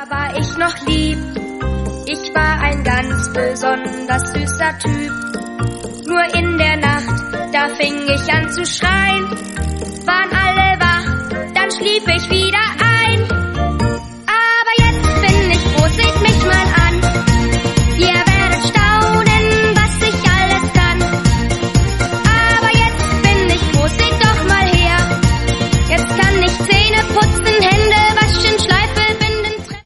Da war ich noch lieb, ich war ein ganz besonders süßer Typ. Nur in der Nacht, da fing ich an zu schreien, waren alle wach, dann schlief ich wieder